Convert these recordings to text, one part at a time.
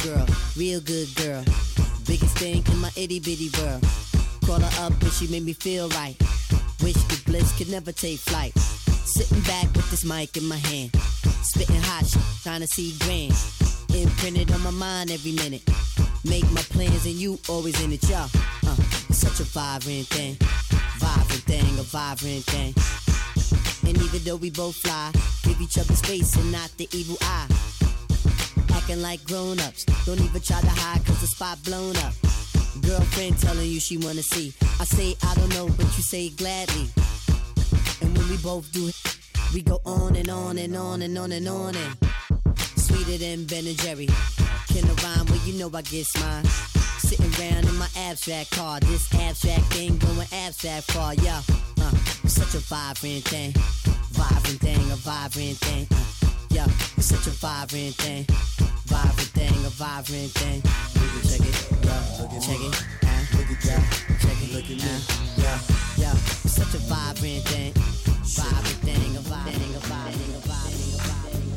girl, real good girl. Biggest thing in my itty bitty world. Call her up and she made me feel right. Wish the bliss could never take flight. Sitting back with this mic in my hand. Spitting hot shit, trying to see grand. Imprinted on my mind every minute. Make my plans and you always in it, y'all. It's such a vibrant thing. Vibrant thing, a vibrant thing. And even though we both fly, give each other space and not the evil eye. Acting like grown-ups, don't even try to hide cause the spot blown up. Girlfriend telling you she wanna see. I say I don't know, but you say gladly. And when we both do it, we go on and on and on and on and on and sweeter than Ben and Jerry. Can I rhyme? Well, you know I get mine. Sitting around in my abstract car. This abstract thing going abstract far, yo. It's such a vibrant thing. Vibrant thing, a vibrant thing. Yo, it's such a vibrant thing. Vibrant thing, a vibrant thing. Check it, yo, check it, check it, look at me, yo, it's such a vibrant thing. Vibrant thing, a vibrant thing, a vibrant thing, a vibrant thing, a vibrant thing.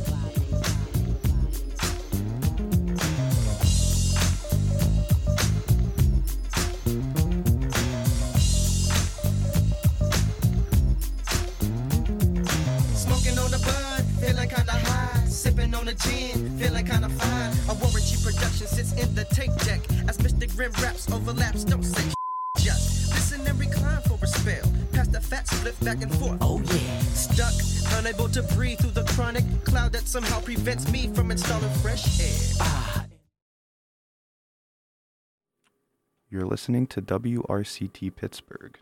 Feeling kinda high, sipping on a gin, feeling kinda fine. A Warren G production sits in the tape deck as Mr. Grim raps overlaps. Don't say just listen and recline for a spell. Past the fat split back and forth. Oh yeah. Stuck, unable to breathe through the chronic cloud that somehow prevents me from installing fresh air. You're listening to WRCT Pittsburgh.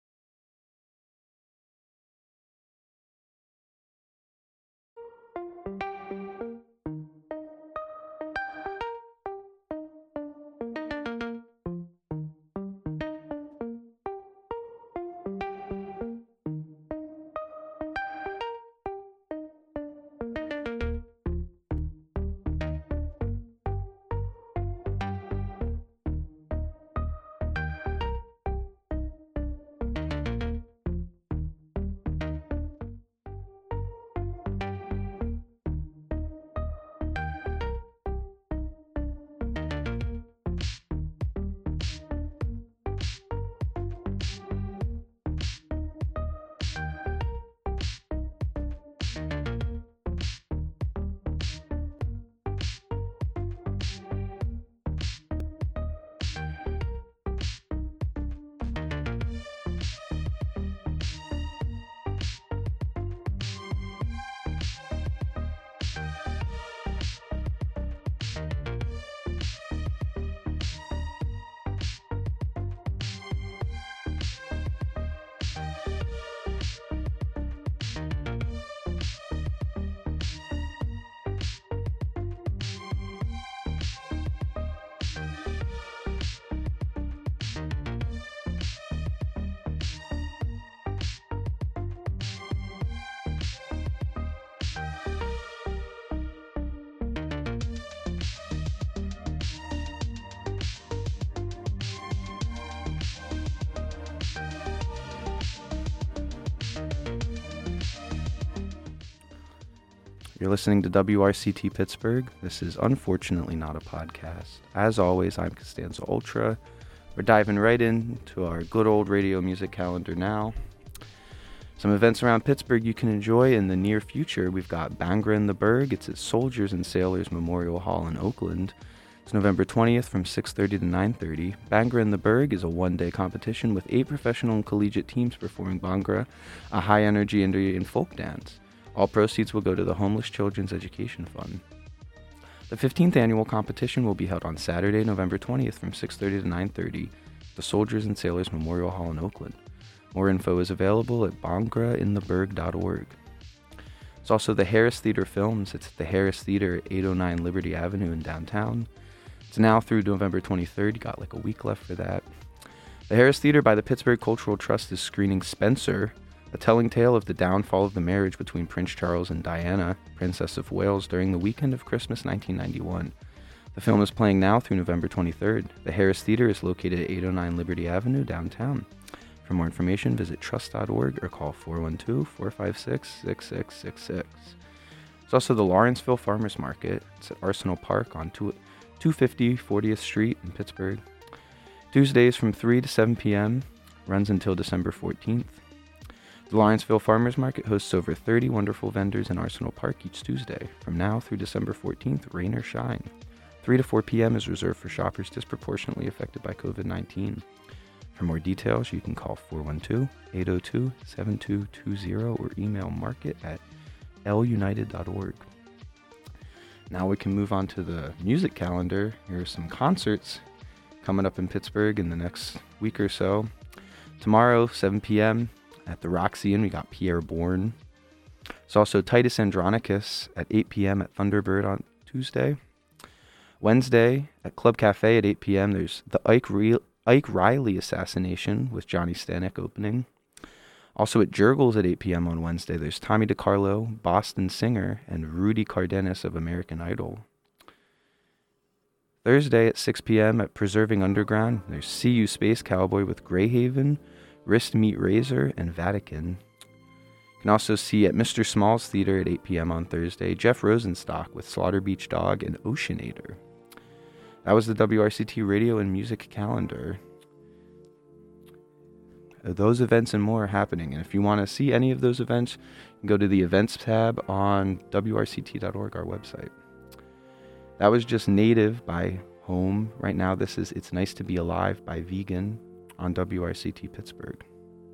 You're listening to WRCT Pittsburgh. This is unfortunately not a podcast. As always, I'm Costanza Ultra. We're diving right into our good old radio music calendar now. Some events around Pittsburgh you can enjoy in the near future. We've got Bhangra in the Burgh. It's at Soldiers and Sailors Memorial Hall in Oakland. It's November 20th from 6:30 to 9:30. Bhangra in the Burgh is a one-day competition with 8 professional and collegiate teams performing Bhangra, a high-energy Indian folk dance. All proceeds will go to the Homeless Children's Education Fund. The 15th annual competition will be held on Saturday, November 20th from 6:30 to 9:30 at the Soldiers and Sailors Memorial Hall in Oakland. More info is available at bhangraintheburgh.org. It's also the Harris Theater Films. It's at the Harris Theater at 809 Liberty Avenue in downtown. It's now through November 23rd. You got like a week left for that. The Harris Theater by the Pittsburgh Cultural Trust is screening Spencer, a telling tale of the downfall of the marriage between Prince Charles and Diana, Princess of Wales, during the weekend of Christmas 1991. The film is playing now through November 23rd. The Harris Theater is located at 809 Liberty Avenue, downtown. For more information, visit trust.org or call 412-456-6666. There's also the Lawrenceville Farmers Market. It's at Arsenal Park on 250 40th Street in Pittsburgh. Tuesdays from 3 to 7 p.m., runs until December 14th. The Lawrenceville Farmers Market hosts over 30 wonderful vendors in Arsenal Park each Tuesday. From now through December 14th, rain or shine. 3 to 4 p.m. is reserved for shoppers disproportionately affected by COVID-19. For more details, you can call 412-802-7220 or email market@lunited.org. Now we can move on to the music calendar. Here are some concerts coming up in Pittsburgh in the next week or so. Tomorrow, 7 p.m. at the Roxy Inn, we got Pierre Bourne. There's also Titus Andronicus at 8 p.m. at Thunderbird on Tuesday. Wednesday at Club Cafe at 8 p.m. there's the Ike Riley Assassination with Johnny Stanek opening. Also at Jurgles at 8 p.m. on Wednesday, there's Tommy DiCarlo, Boston Singer, and Rudy Cardenas of American Idol. Thursday at 6 p.m. at Preserving Underground, there's See You Space Cowboy with Greyhaven, Wrist Meet Razor, and Vatican. You can also see at Mr. Small's Theater at 8 p.m. on Thursday, Jeff Rosenstock with Slaughter Beach Dog and Oceanator. That was the WRCT radio and music calendar. Those events and more are happening, and if you want to see any of those events, you can go to the events tab on WRCT.org, our website. That was just Native by Home. Right now, this is It's Nice to Be Alive by Vegan on WRCT Pittsburgh.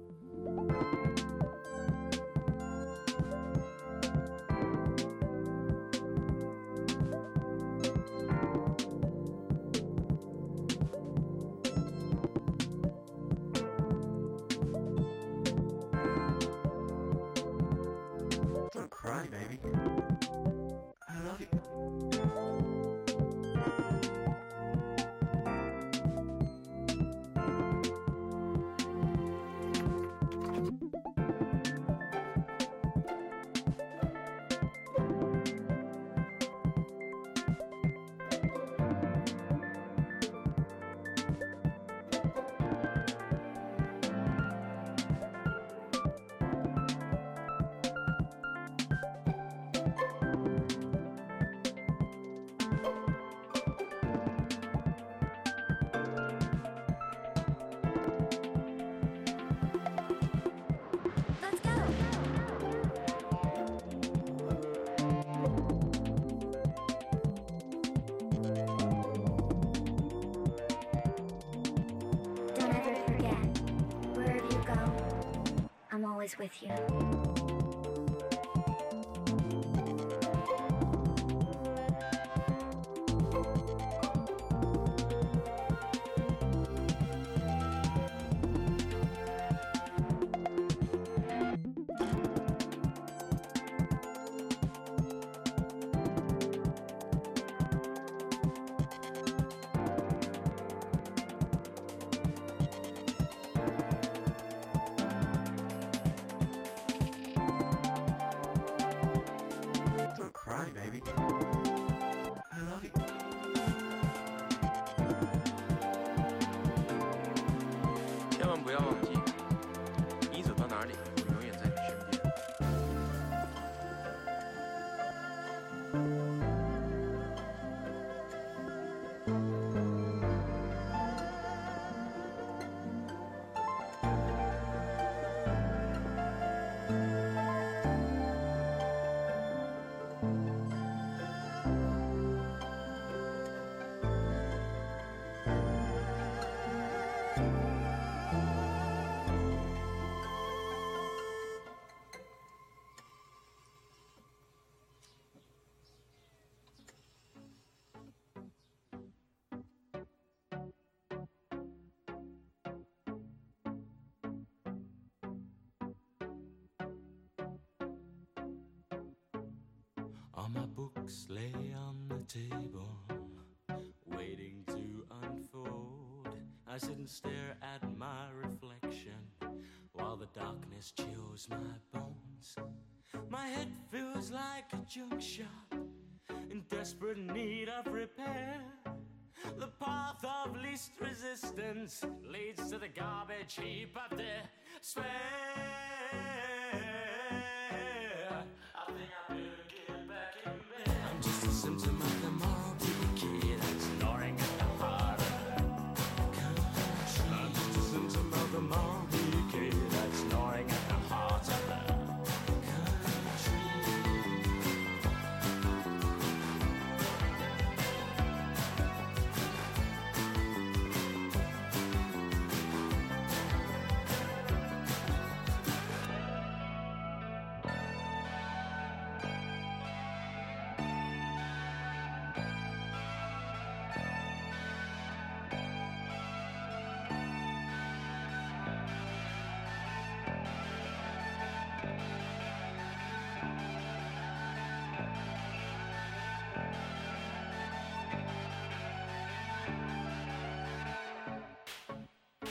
Don't cry, baby. I love you. Always with you. Baby, I love you. 千万不要忘记，你走到哪里，我永远在你身边。 All my books lay on the table, waiting to unfold. I sit and stare at my reflection while the darkness chills my bones. My head feels like a junk shop in desperate need of repair. The path of least resistance leads to the garbage heap of despair. I think I better get back in bed. I'm just a symptom of the moral decay that's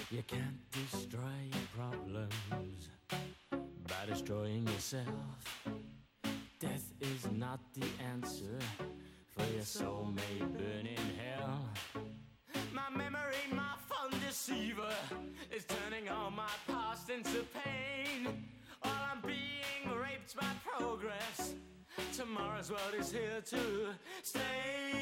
You can't destroy your problems by destroying yourself. Death is not the answer, for your soul may burn in hell. My memory, my fun deceiver, is turning all my past into pain. While I'm being raped by progress, tomorrow's world is here to stay.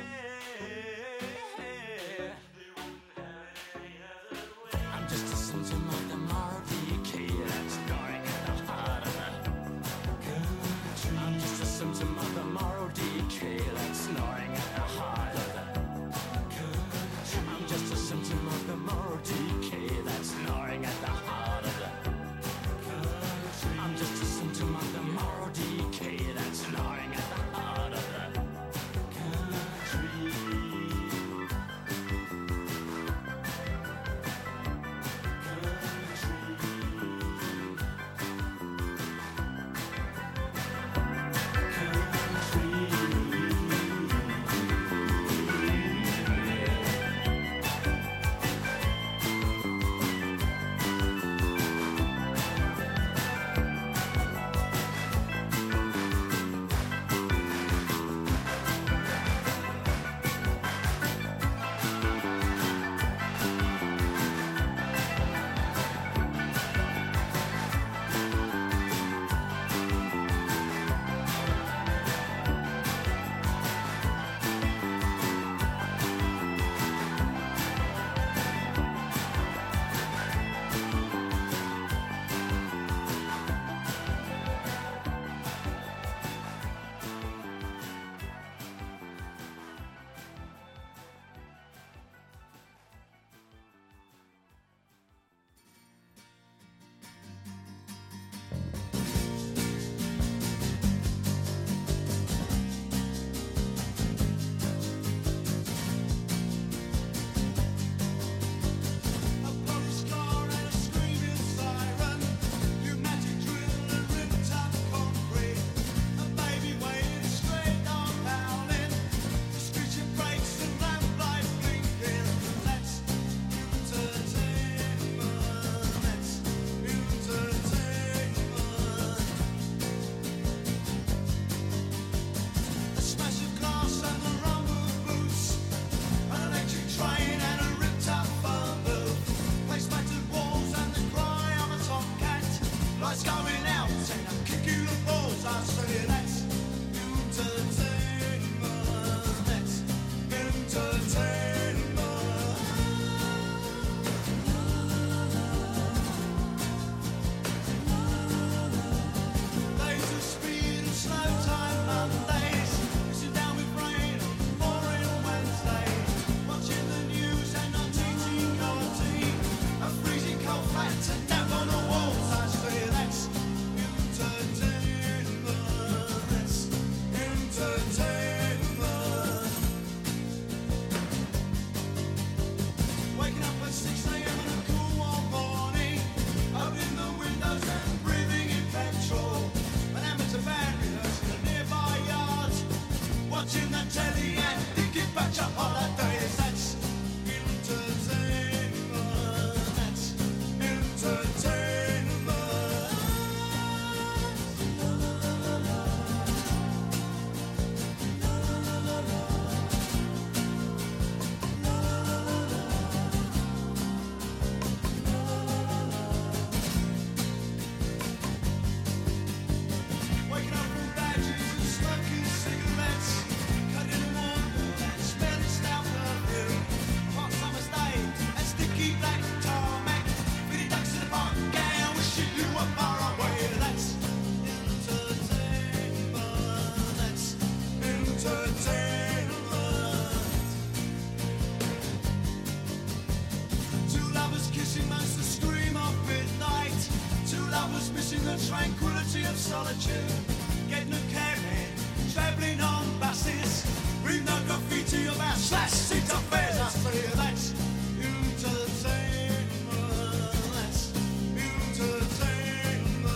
I'm just a symptom of the moral decay that's gnawing at the heart of the country. I'm just a symptom of the moral decay that's gnawing at the heart of the country. I'm just a symptom of the moral decay that's gnawing at the heart of the country. I'm just a symptom of the moral decay that's gnawing at the heart of the country. Tranquility of solitude, getting a cab in, travelling on buses, read no graffiti about slash seat affairs. I say that's entertainment, that's entertainment.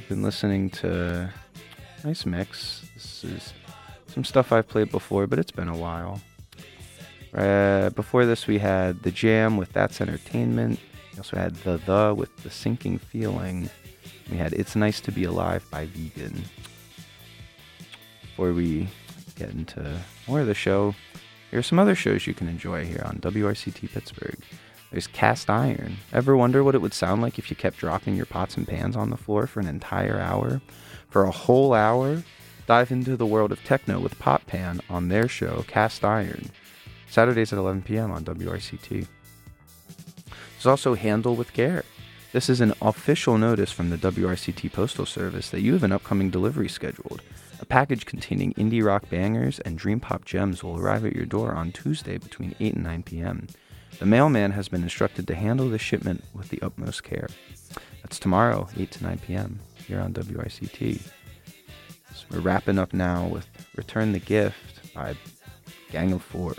been listening to a nice mix. This is some stuff I've played before, but it's been a while. Before this, we had The Jam with That's Entertainment. We also had The with The Sinking Feeling. We had It's Nice to Be Alive by Vegan. Before we get into more of the show, here are some other shows you can enjoy here on WRCT Pittsburgh. There's Cast Iron. Ever wonder what it would sound like if you kept dropping your pots and pans on the floor for an entire hour? For a whole hour, dive into the world of techno with Pot Pan on their show, Cast Iron. Saturdays at 11 p.m. on WRCT. There's also Handle with Care. This is an official notice from the WRCT Postal Service that you have an upcoming delivery scheduled. A package containing indie rock bangers and dream pop gems will arrive at your door on Tuesday between 8 and 9 p.m. The mailman has been instructed to handle the shipment with the utmost care. That's tomorrow, 8 to 9 p.m. here on WRCT. So we're wrapping up now with Return the Gift by Gang of Four.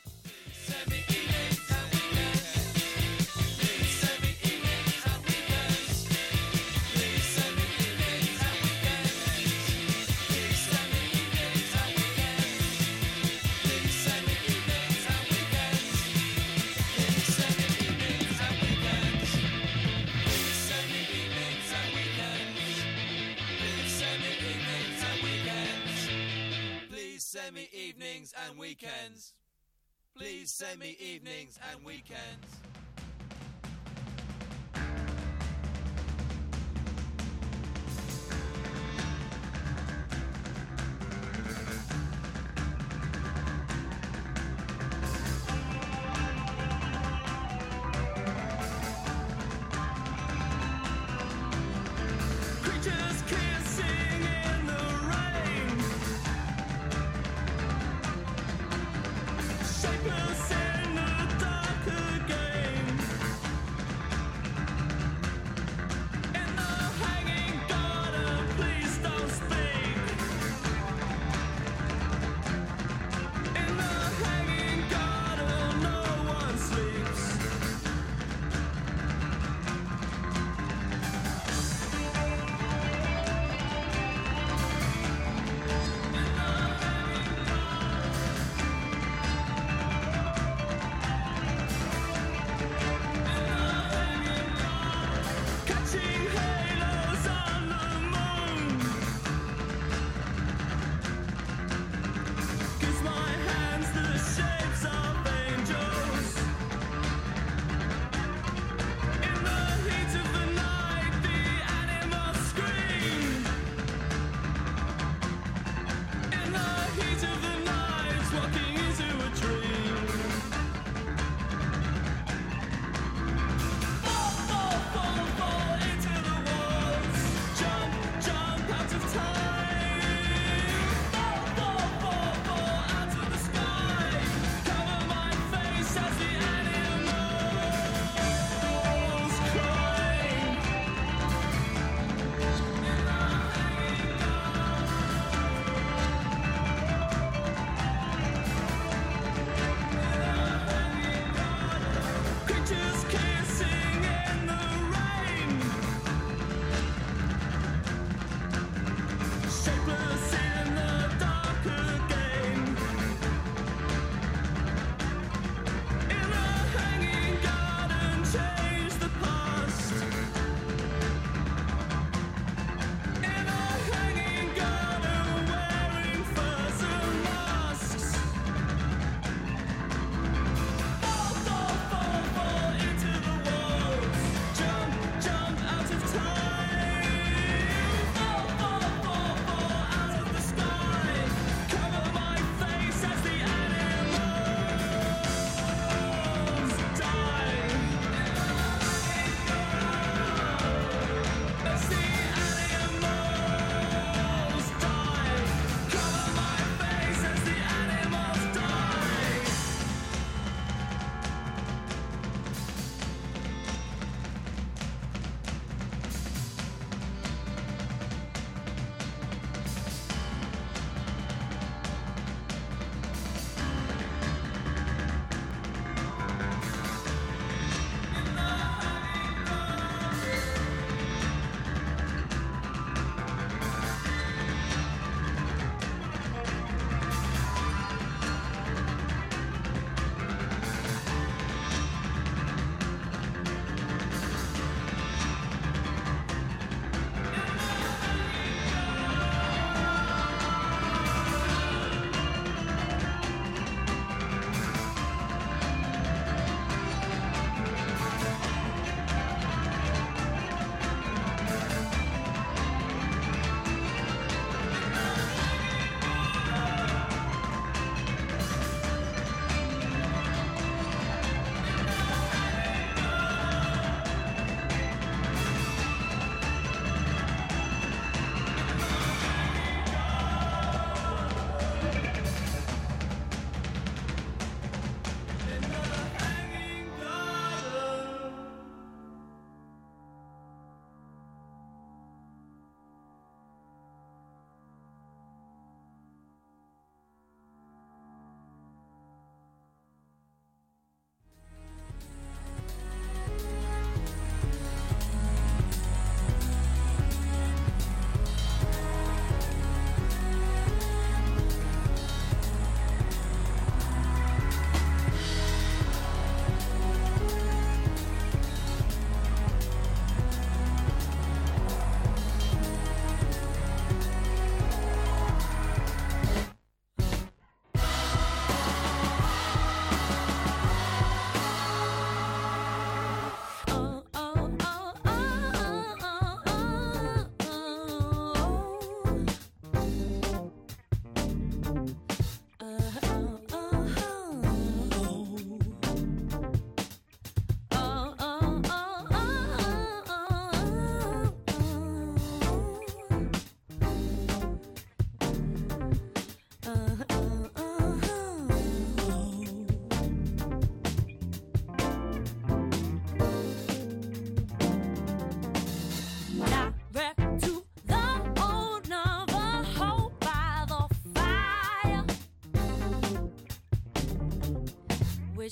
Send me evenings and weekends. Please send me evenings and weekends. Creatures kissing in the rain. Shapeless in the dark again.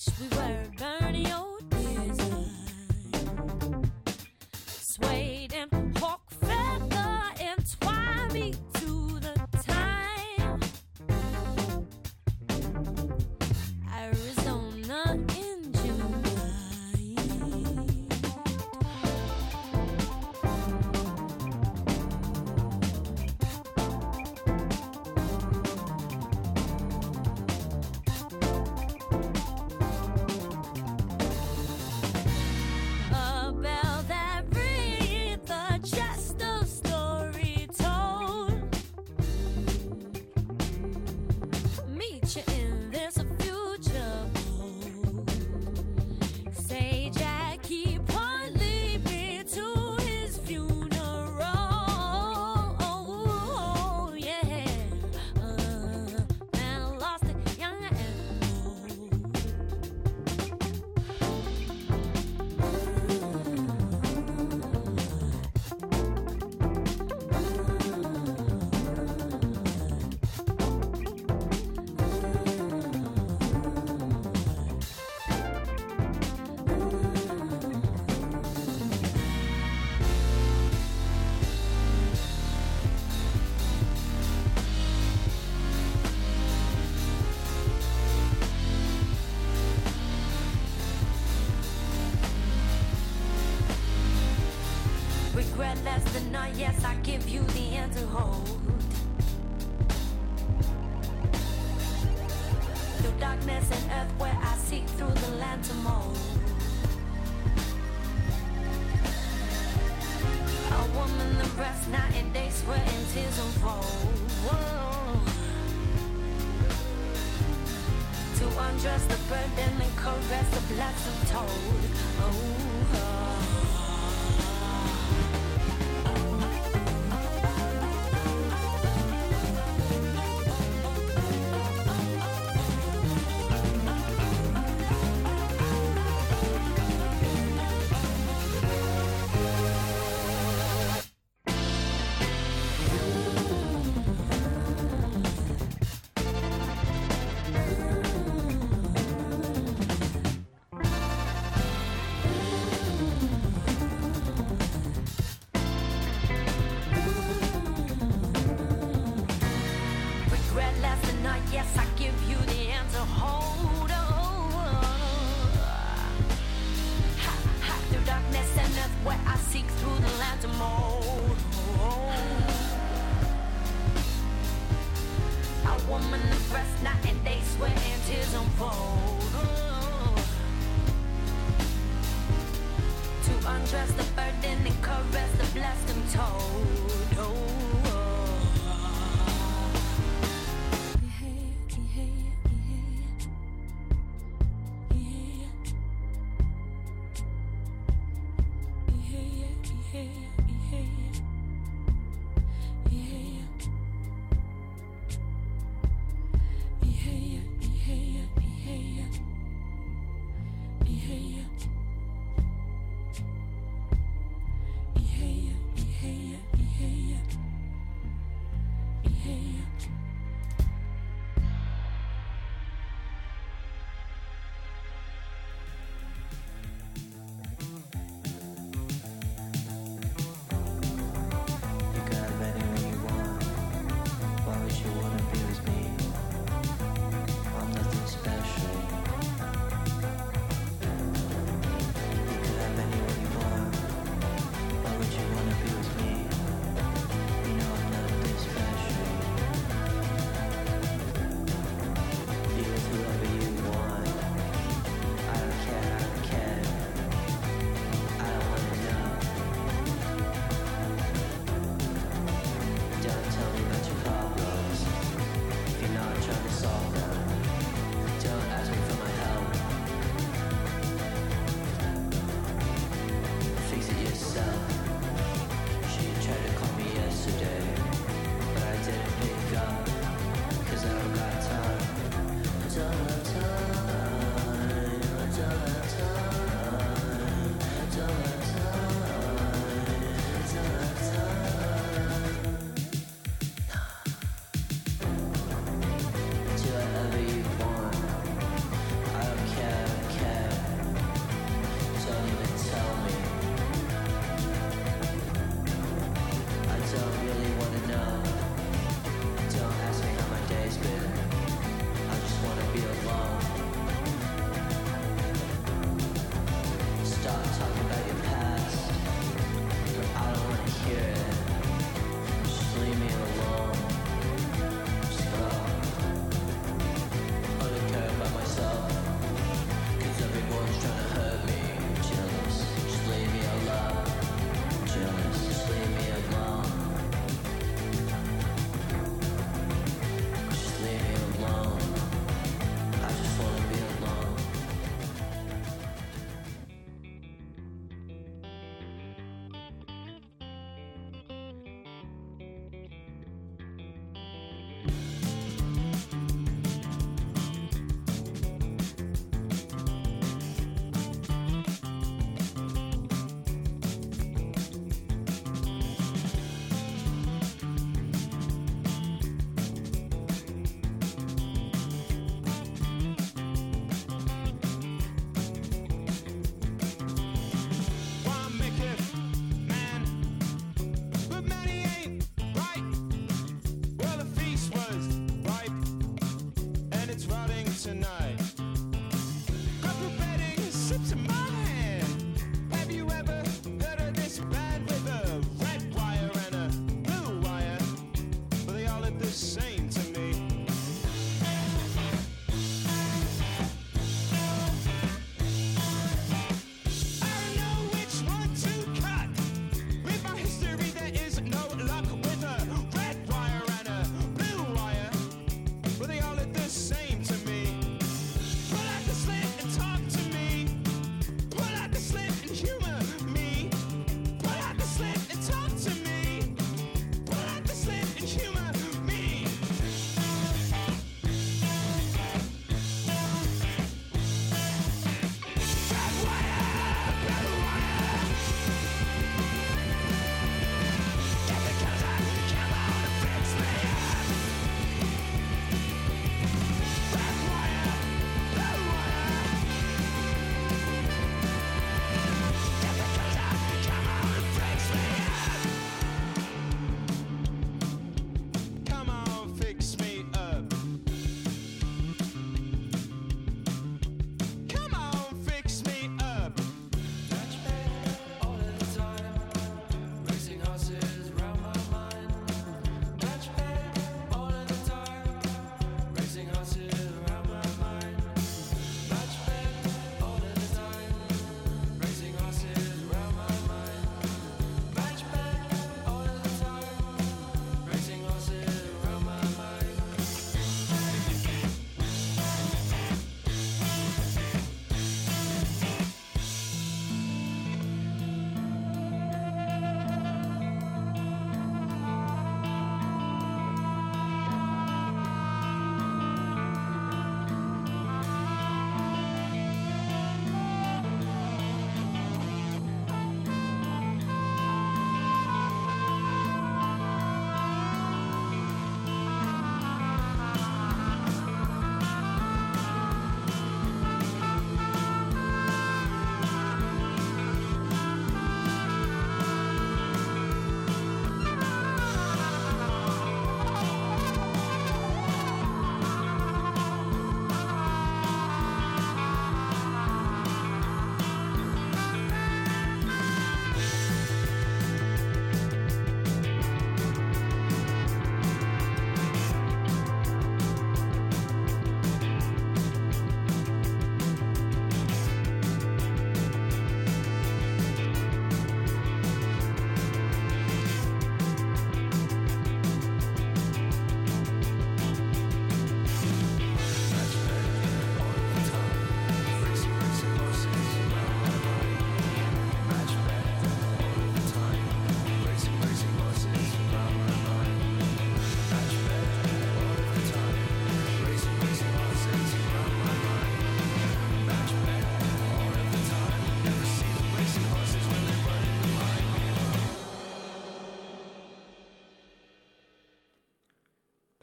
wish we were Bernie O'Dear's suede and hawk feather entwine me to the time. Arizona in July. A bell that read the chest of story told. Meet you in this future bold. Say Jackie Point lead me to his funeral. Oh, yeah. Man lost it young and old. Regret less than none, yes, I give you the end to hold. Through darkness and earth where I seek through the land to mold. A woman that rests night and day, sweat and tears unfold. Whoa. To undress the burden and caress the blessed told. Oh. Regret less than not, yes, I give you the end to hold. Ha, through darkness and earth where I seek through the land to mold. A woman that rests night and day, sweat and tears unfold. To undress the burden and caress the blessed and told.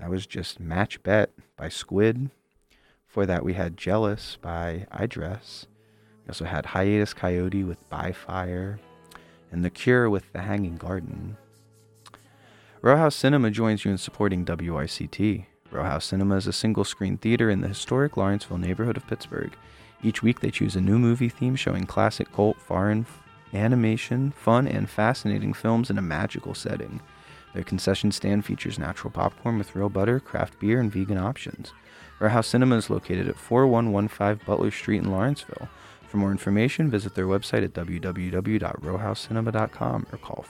that was just Match Bet by Squid. Before that, we had Jealous by I Dress. We also had Hiatus Coyote with By Fire, and The Cure with The Hanging Garden. Row House Cinema joins you in supporting WRCT. Row House Cinema is a single-screen theater in the historic Lawrenceville neighborhood of Pittsburgh. Each week they choose a new movie theme showing classic cult, foreign animation, fun, and fascinating films in a magical setting. Their concession stand features natural popcorn with real butter, craft beer, and vegan options. Row House Cinema is located at 4115 Butler Street in Lawrenceville. For more information, visit their website at www.rowhousecinema.com or call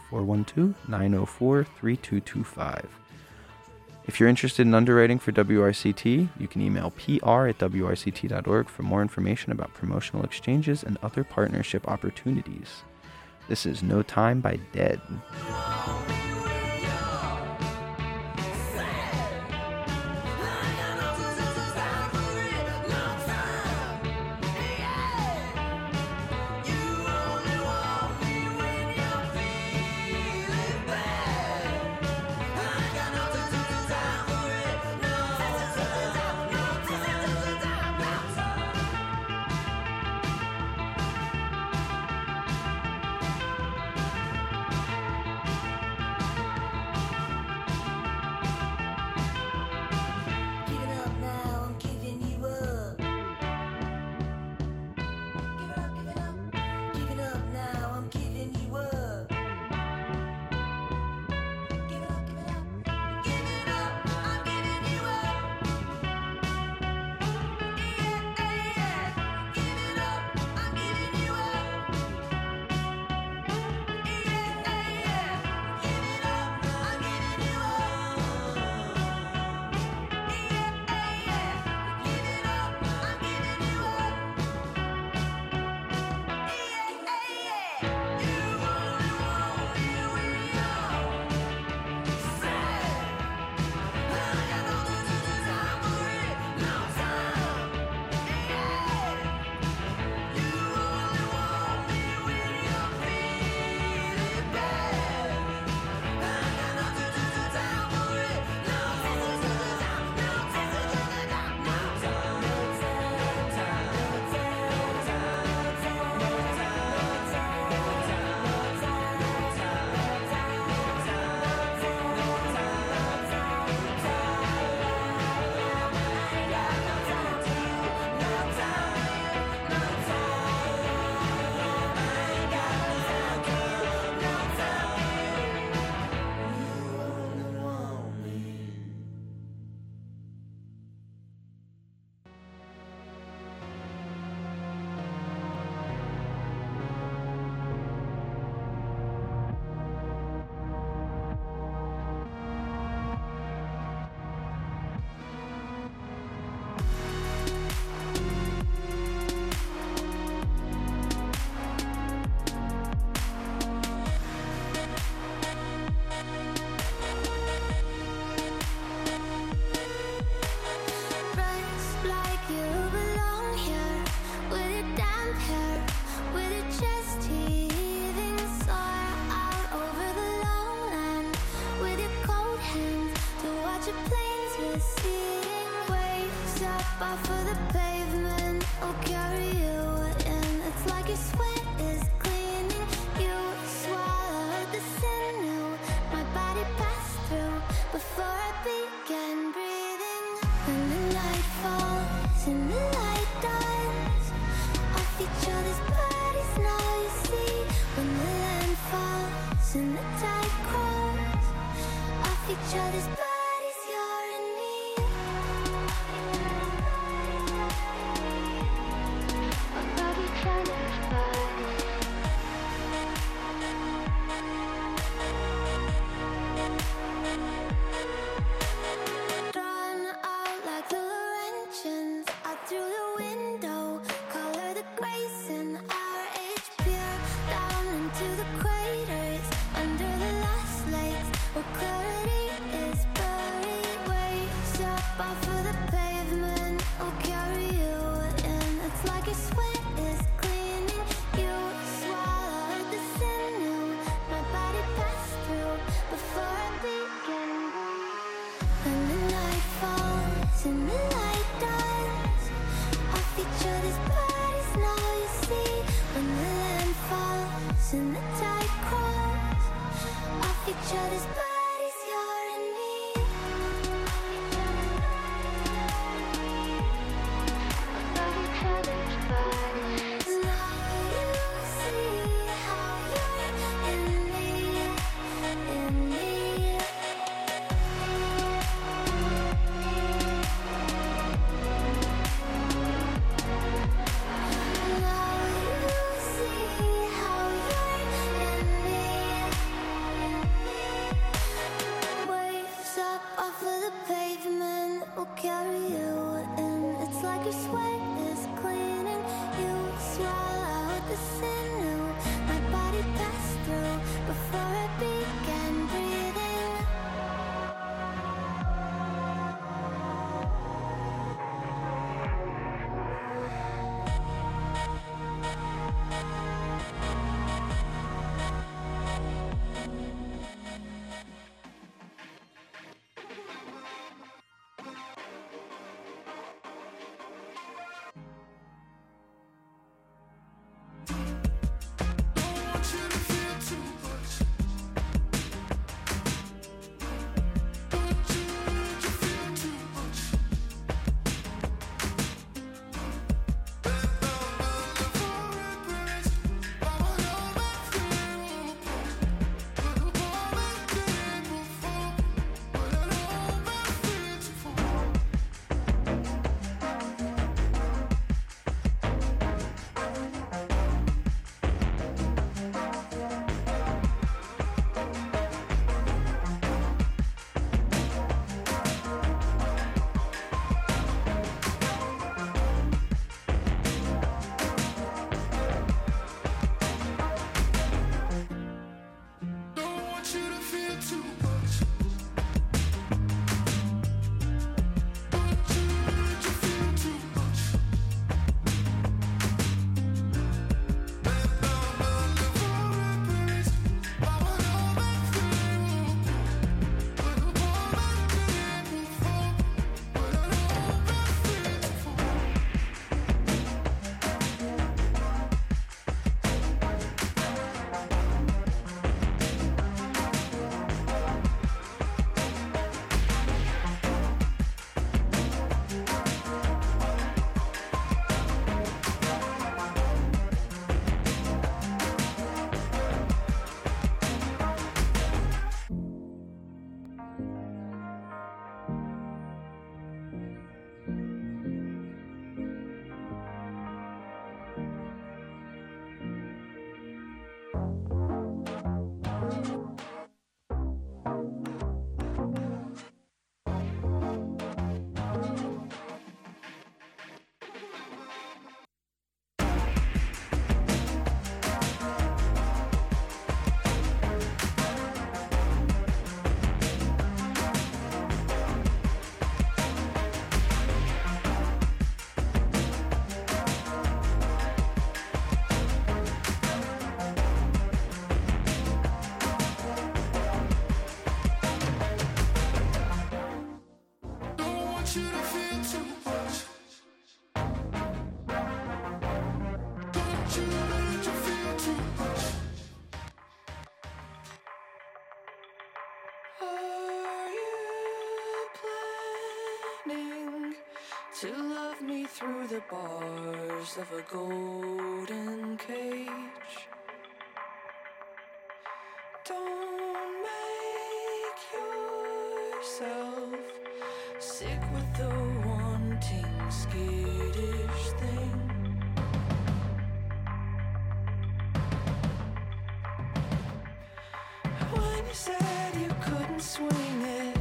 412-904-3225. If you're interested in underwriting for WRCT, you can email pr@wrct.org for more information about promotional exchanges and other partnership opportunities. This is No Time by Dead. Under the lost lakes, where clarity is each other's bodies, you're and me. Love each other's bodies. Now you see how you're in me, in me. Carry you in. It's like your sweat is cleaning. You swallow out the sinew my body passed through before I began breathing. To love me through the bars of a golden cage. Don't make yourself sick with the wanting, skittish thing. When you said you couldn't swing it,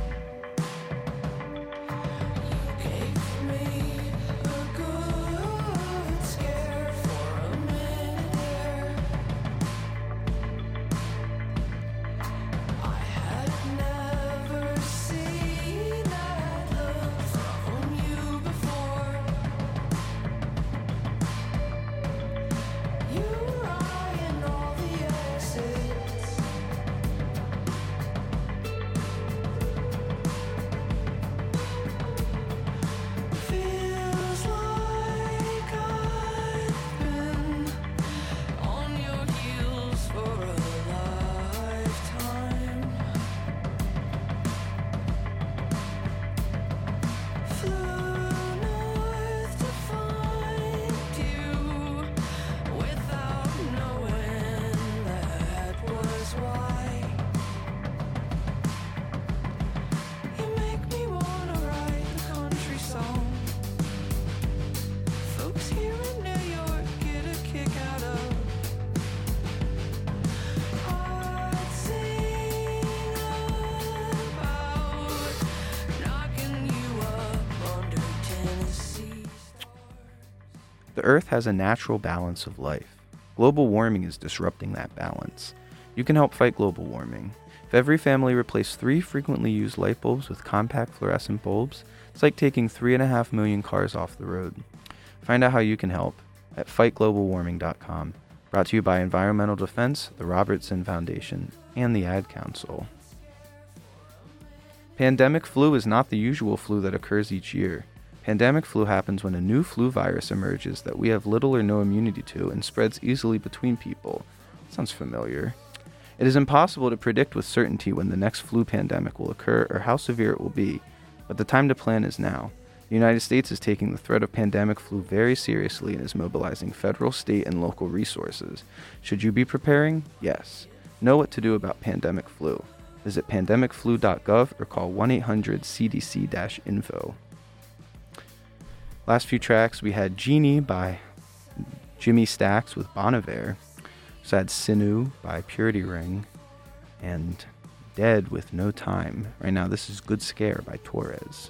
The Earth has a natural balance of life. Global warming is disrupting that balance. You can help fight global warming. If every family replaced 3 frequently used light bulbs with compact fluorescent bulbs, it's like taking 3.5 million cars off the road. Find out how you can help at fightglobalwarming.com. Brought to you by Environmental Defense, the Robertson Foundation, and the Ad Council. Pandemic flu is not the usual flu that occurs each year. Pandemic flu happens when a new flu virus emerges that we have little or no immunity to and spreads easily between people. Sounds familiar. It is impossible to predict with certainty when the next flu pandemic will occur or how severe it will be, but the time to plan is now. The United States is taking the threat of pandemic flu very seriously and is mobilizing federal, state, and local resources. Should you be preparing? Yes. Know what to do about pandemic flu. Visit pandemicflu.gov or call 1-800-CDC-info. Last few tracks, we had Genie by Jimmy Stax with Bon Iver. So had Sinew by Purity Ring, and Dead with No Time. Right now, this is Good Scare by Torres.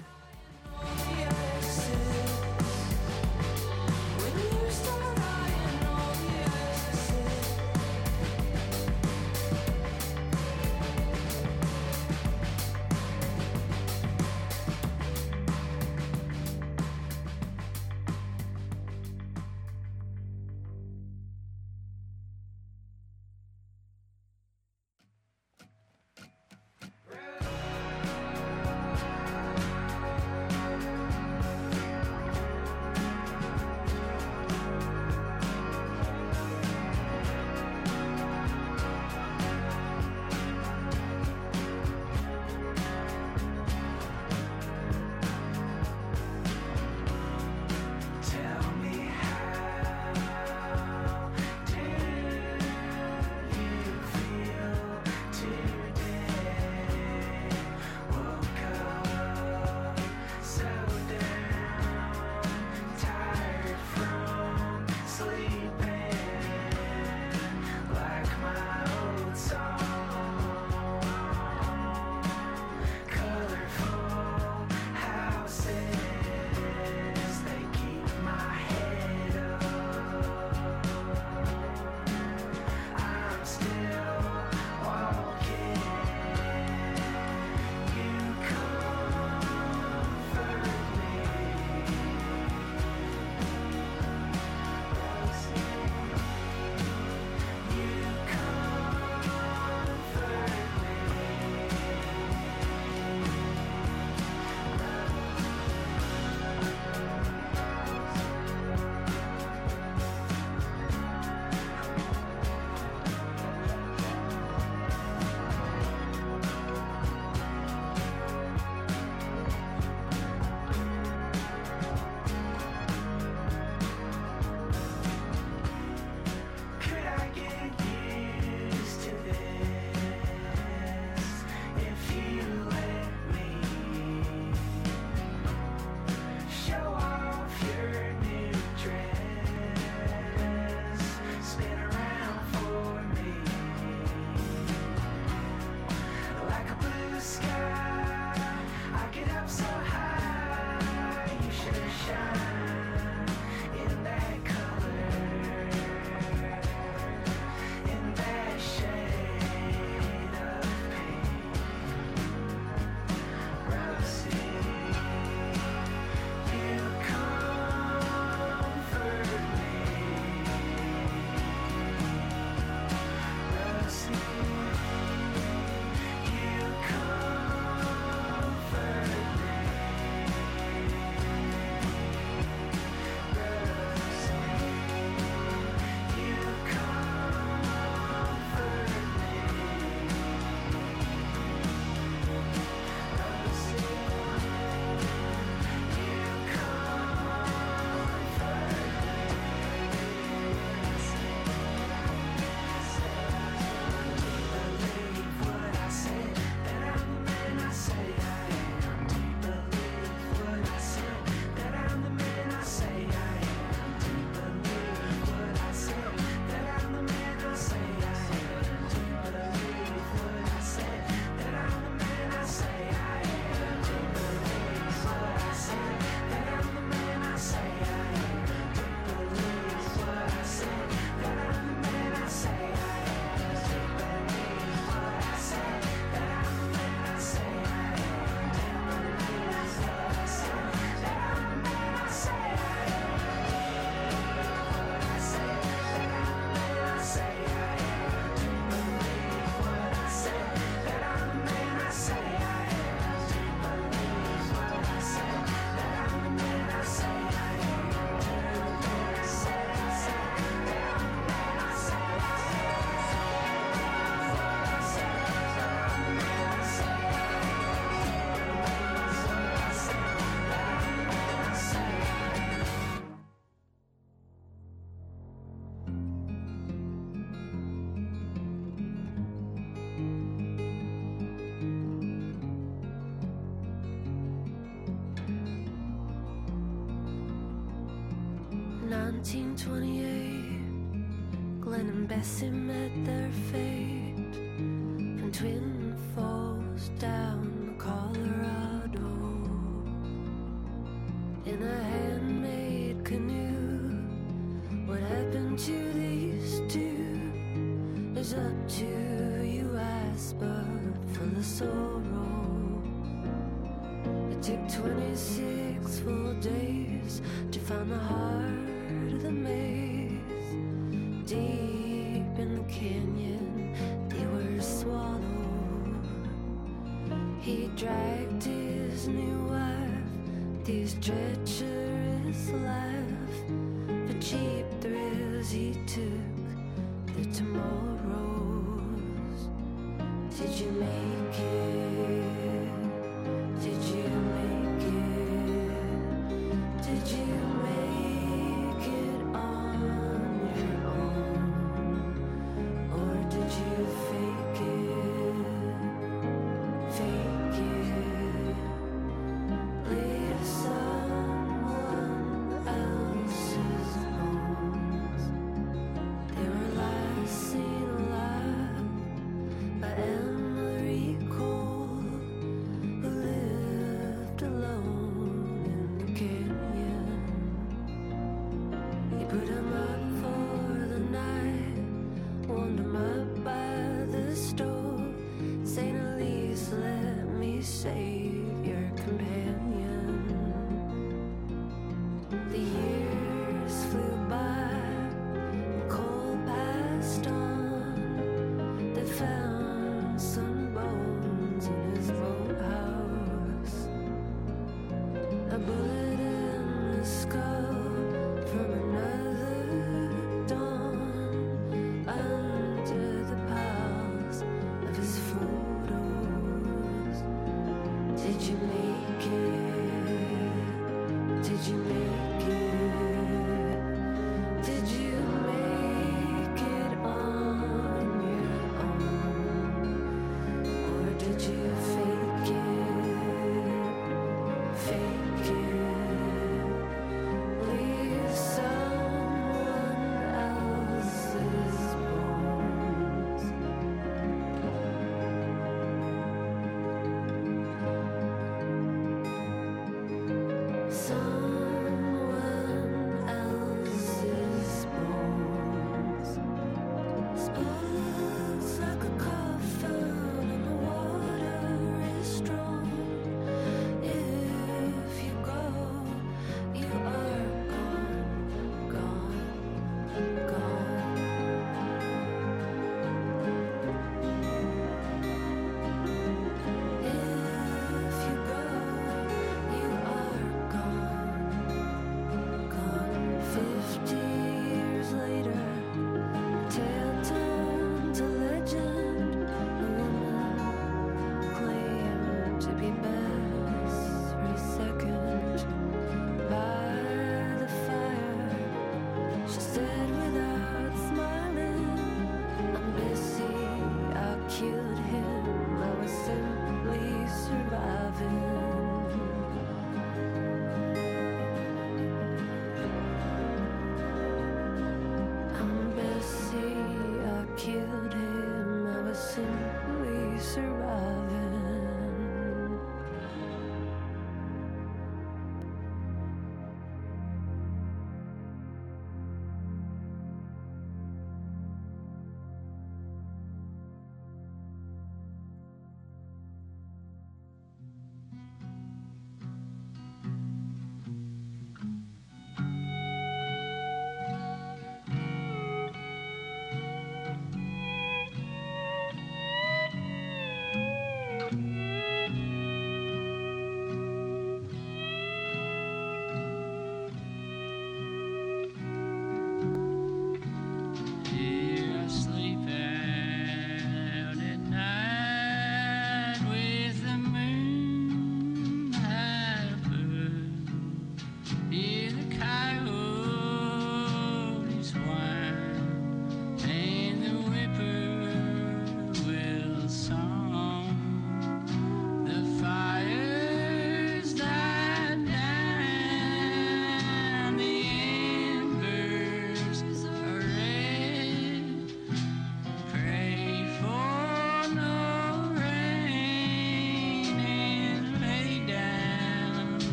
1928, Glenn and Bessie met their fate from Twin Falls down to Colorado in a handmade canoe. What happened to these two is up to you, ask, but full of sorrow. It took 26 full days to find the heart of the maze. Deep in the canyon, they were swallowed. He dragged his new wife, these treacherous life. For cheap thrills he took the tomorrows. Did you make it? Did you make it? Did you make it on your own? Or did you fake it? Fake it? Leave someone else's bones. They were last seen alive by Emery Cole, who lived alone in the canyon. He put him up for the night, warmed him up by the stove. St. Elise, let me save your companion. The years flew by, and Cole passed on. They found some bones in his boathouse. A bullet in the skull from another dawn. Under the piles of his photos. Did you make it? Did you make it? Did you make it on your own? Or did you fake it? Fake it? Leave someone else's bones. Someone else's bones. Spoils like a coffin and the water is strong. If you go, you are gone, gone, gone. If you go, you are gone, gone. 50 years later, tale turned to legend. A woman claimed to be best for a second by the fire. She said without smiling, I'm busy, I killed him, I was simply surviving. I'm Bessie, I killed him, I was simply surviving.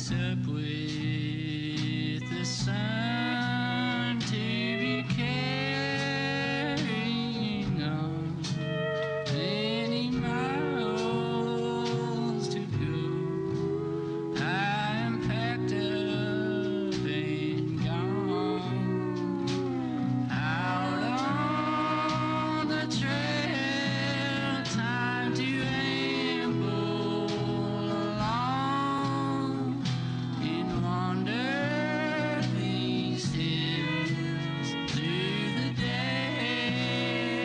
up with the sun to be carrying on. Many miles to go. I am packed up and gone. Out on the trail, time to amble along and wander these hills through the day.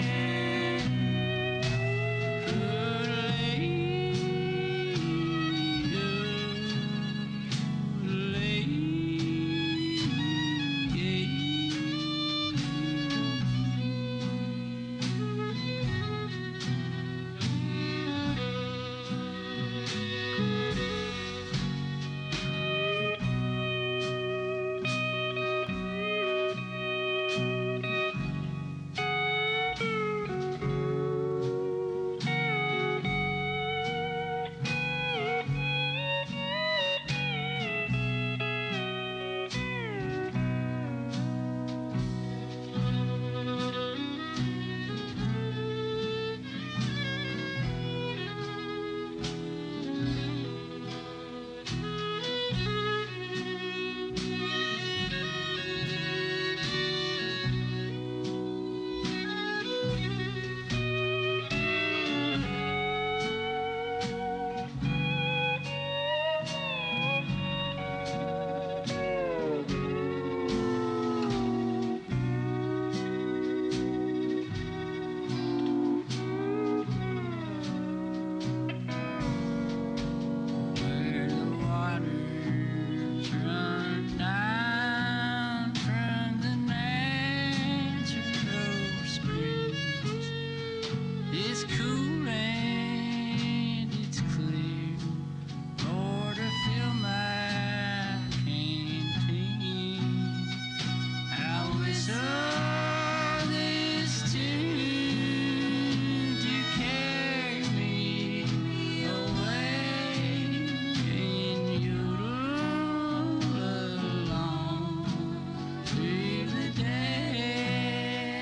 Where the waters run down from the natural springs. It's cool and it's clear. Lord, to fill my canteen. I'll whistle this tune to carry me away and yodel along through the day.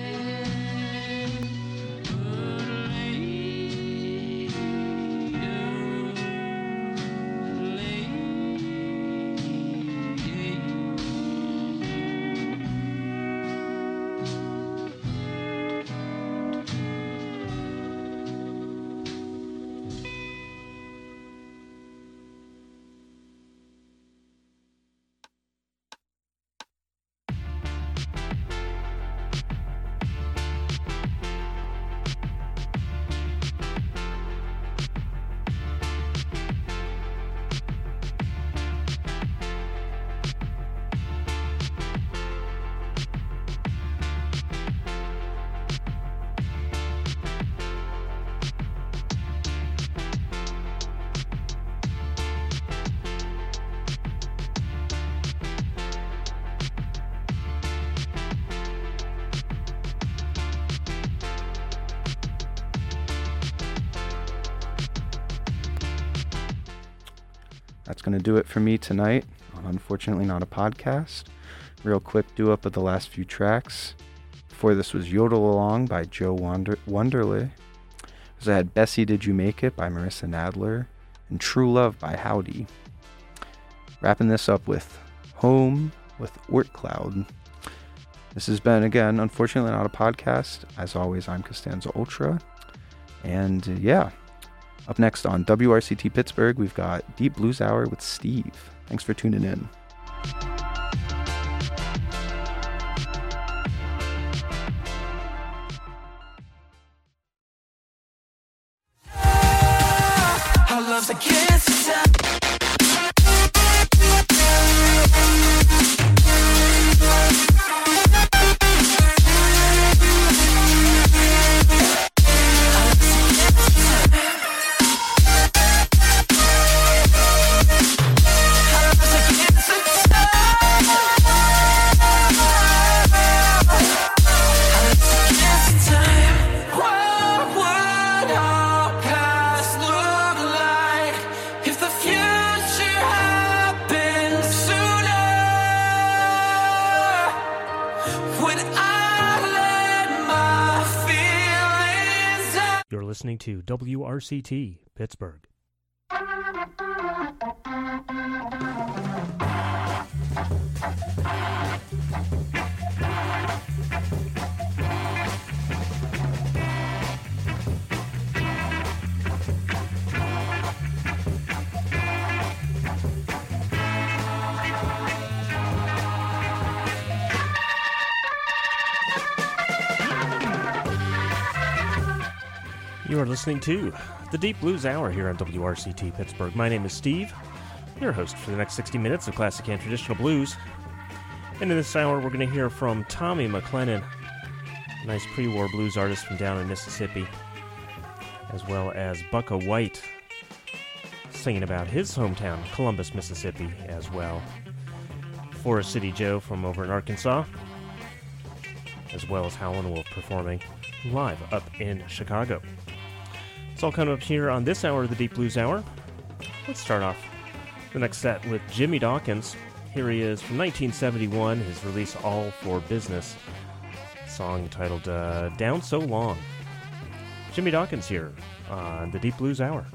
That's going to do it for me tonight on Unfortunately Not a Podcast. Real quick do-up of the last few tracks. Before this was Yodel Along by Joe Wonderly. I had Bessie Did You Make It by Marissa Nadler and True Love by Howdy. Wrapping this up with Home with Ort Cloud. This has been, again, Unfortunately Not a Podcast. As always, I'm Costanza Ultra. And yeah, up next on WRCT Pittsburgh, we've got Deep Blues Hour with Steve. Thanks for tuning in. Our love's against time. What would our past look like if the future listening to WRCT Pittsburgh. You are listening to the Deep Blues Hour here on WRCT Pittsburgh. My name is Steve, your host for the next 60 minutes of classic and traditional blues. And in this hour, we're going to hear from Tommy McLennan, a nice pre-war blues artist from down in Mississippi, as well as Bucka White, singing about his hometown, Columbus, Mississippi, as well. Forest City Joe from over in Arkansas, as well as Howlin' Wolf performing live up in Chicago. It's all coming up here on this hour of the Deep Blues Hour. Let's start off the next set with Jimmy Dawkins. Here he is from 1971, his release All for Business, song titled Down So Long. Jimmy Dawkins here on the Deep Blues Hour.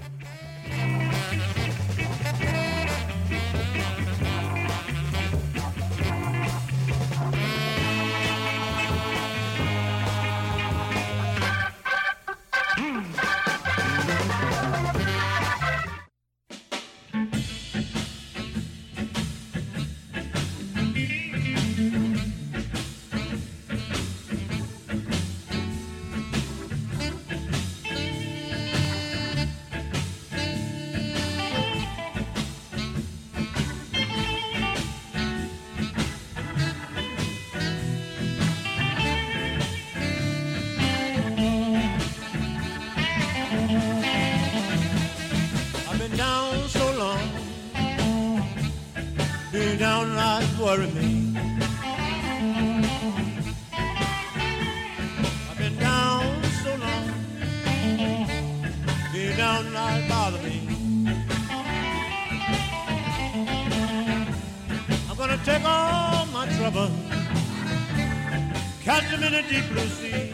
Worry me. I've been down so long, being down not bother me. I'm gonna take all my trouble, catch them in a deep blue sea.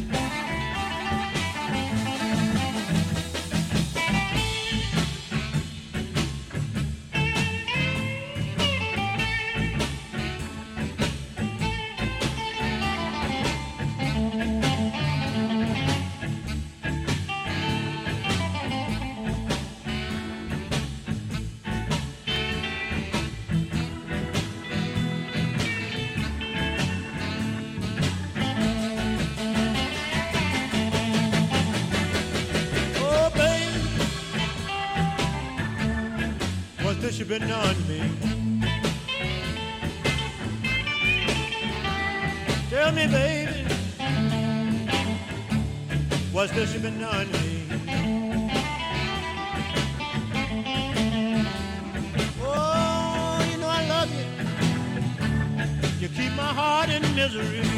You've been on me. Tell me, baby, what's this you've been on me? Oh, you know I love you. You keep my heart in misery.